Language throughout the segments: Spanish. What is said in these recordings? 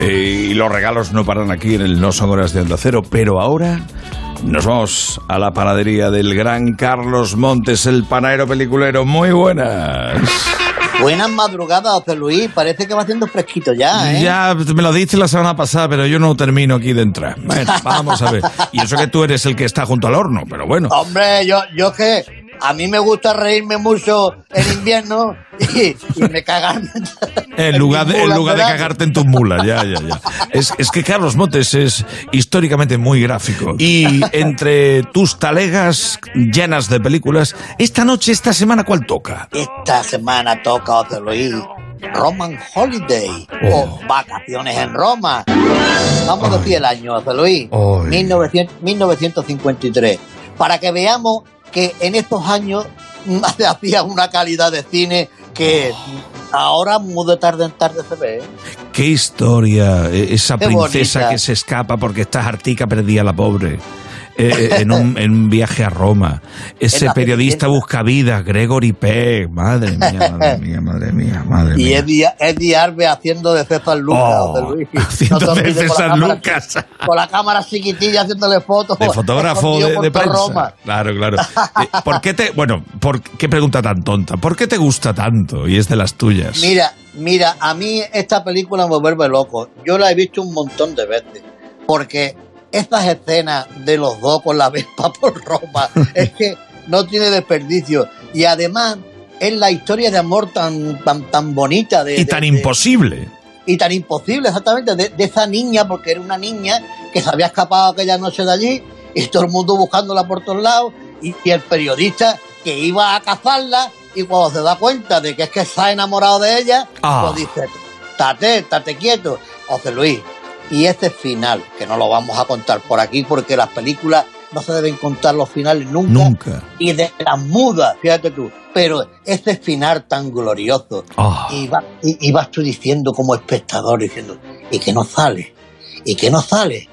Y los regalos no paran aquí en el No Son Horas de Onda Cero, pero ahora nos vamos a la panadería del gran Carlos Montes, el panadero peliculero. Muy buenas. Buenas madrugadas, José Luis. Parece que va haciendo fresquito ya, ¿eh? Ya me lo diste la semana pasada, pero yo no termino aquí de entrar. Bueno, vamos a ver. Y eso que tú eres el que está junto al horno, pero bueno. Hombre, yo que a mí me gusta reírme mucho en invierno y me cagan. En lugar de cagarte en tus mulas, ya. Es que Carlos Montes es históricamente muy gráfico. Y entre tus talegas llenas de películas, esta semana, ¿cuál toca? Esta semana toca, José Luis, Roman Holiday, o Vacaciones en Roma. Vamos a decir el año, José Luis, 1953. Para que veamos que en estos años se hacía una calidad de cine que ahora muy de tarde en tarde se ve, ¿eh? Qué historia, esa Qué princesa bonita. que se escapa porque está hartica perdida la pobre. En un viaje a Roma. Ese la periodista Cenicienta. buscavidas, Gregory Peck. Madre mía. Y Eddie Arbe haciendo de César Lucas, José Luis. Haciendo No te de olvides, César con la cámara Lucas. Con la cámara chiquitilla haciéndole fotos. De fotógrafo escondido de por toda prensa. Roma. Claro. ¿Qué pregunta tan tonta? ¿Por qué te gusta tanto? Y es de las tuyas. Mira, a mí esta película me vuelve loco. Yo la he visto un montón de veces. Porque estas escenas de los dos con la Vespa por Roma es que no tiene desperdicio. Y además es la historia de amor tan bonita. Tan imposible. Y tan imposible, exactamente, de esa niña, porque era una niña que se había escapado aquella noche de allí y todo el mundo buscándola por todos lados y el periodista que iba a cazarla y cuando se da cuenta de que es que se ha enamorado de ella, pues dice, tate quieto, José Luis. Y este final, que no lo vamos a contar por aquí porque las películas no se deben contar los finales nunca. Y de las mudas, fíjate tú. Pero este final tan glorioso, y vas tú diciendo como espectador, diciendo, y que no sale. No sale,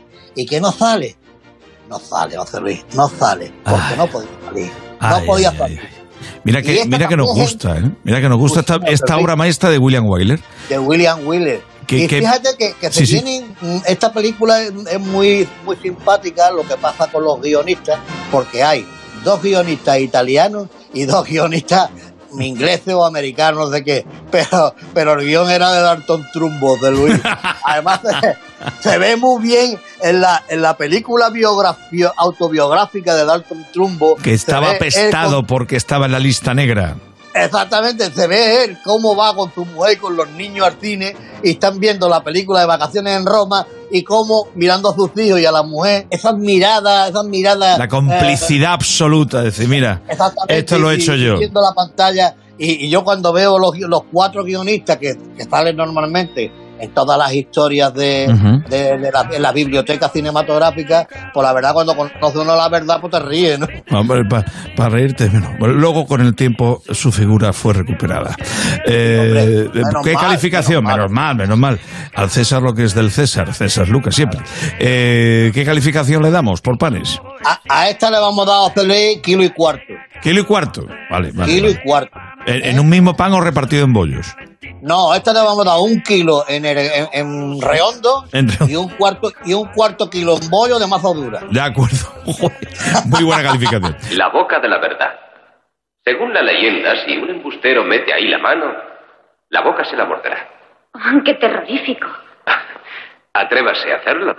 José Luis, no sale, porque no podía salir. No podía salir. Mira que nos gusta, ¿eh? Mira que nos gusta esta obra maestra de William Wyler. De William Wyler. Y fíjate que tienen, esta película es muy simpática, lo que pasa con los guionistas, porque hay 2 guionistas italianos y 2 guionistas ingleses o americanos, no sé qué, pero el guión era de Dalton Trumbo, de Luis. Además se ve muy bien en la película autobiográfica de Dalton Trumbo, que estaba apestado porque estaba en la lista negra. Exactamente, se ve él cómo va con su mujer y con los niños al cine y están viendo la película de Vacaciones en Roma y cómo mirando a sus hijos y a la mujer, esas miradas. La complicidad absoluta, decir, mira, esto lo he hecho yo. Viendo la pantalla y yo cuando veo los 4 guionistas que salen normalmente en todas las historias de la biblioteca cinematográfica, pues la verdad, cuando conoce uno la verdad, pues te ríes, ¿no? Hombre, para reírte, bueno, luego con el tiempo su figura fue recuperada. ¿Qué calificación? Menos mal. Al César lo que es del César Lucas siempre. ¿Qué calificación le damos por panes? A esta le vamos a dar, José, kilo y cuarto. ¿Kilo y cuarto? Vale. Y cuarto. ¿En un mismo pan o repartido en bollos? No, a esta le vamos a dar 1 kilo en redondo y un cuarto kilo en bollo de masa dura. De acuerdo. Muy buena calificación. La boca de la verdad. Según la leyenda, si un embustero mete ahí la mano, la boca se la morderá. ¡Qué terrorífico! Atrévase a hacerlo.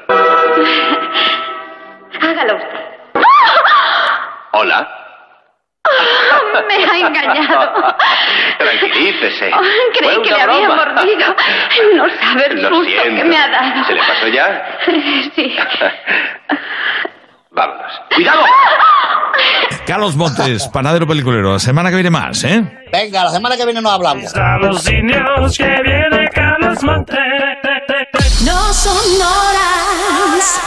Hágalo usted. Hola. Me ha engañado. Tranquilícese. Creí que le había mordido. No sabe el Lo susto siento. que me ha dado. ¿Se le pasó ya? Sí. Vámonos. ¡Cuidado! Carlos Montes, panadero peliculero. La semana que viene más, ¿eh? Venga, la semana que viene nos hablamos. Estamos indios, que viene Carlos Montes. No son horas.